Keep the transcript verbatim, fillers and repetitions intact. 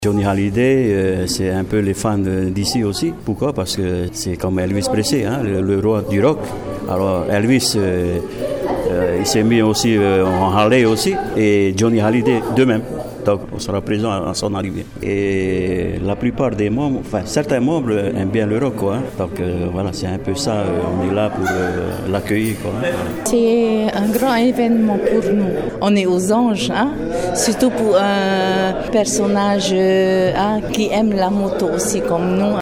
Johnny Hallyday, euh, c'est un peu les fans d'ici aussi. Pourquoi? Parce que c'est comme Elvis Presley, hein, le, le roi du rock. Alors Elvis, euh, euh, il s'est mis aussi euh, en Harley aussi, et Johnny Hallyday de même. Donc on sera présent à son arrivée. Et la plupart des membres, enfin certains membres aiment bien le rock, quoi. Donc euh, voilà, c'est un peu ça, euh, on est là pour euh, l'accueillir, quoi. C'est un grand événement pour nous. On est aux anges, hein? Surtout pour un personnage euh, hein, qui aime la moto aussi comme nous.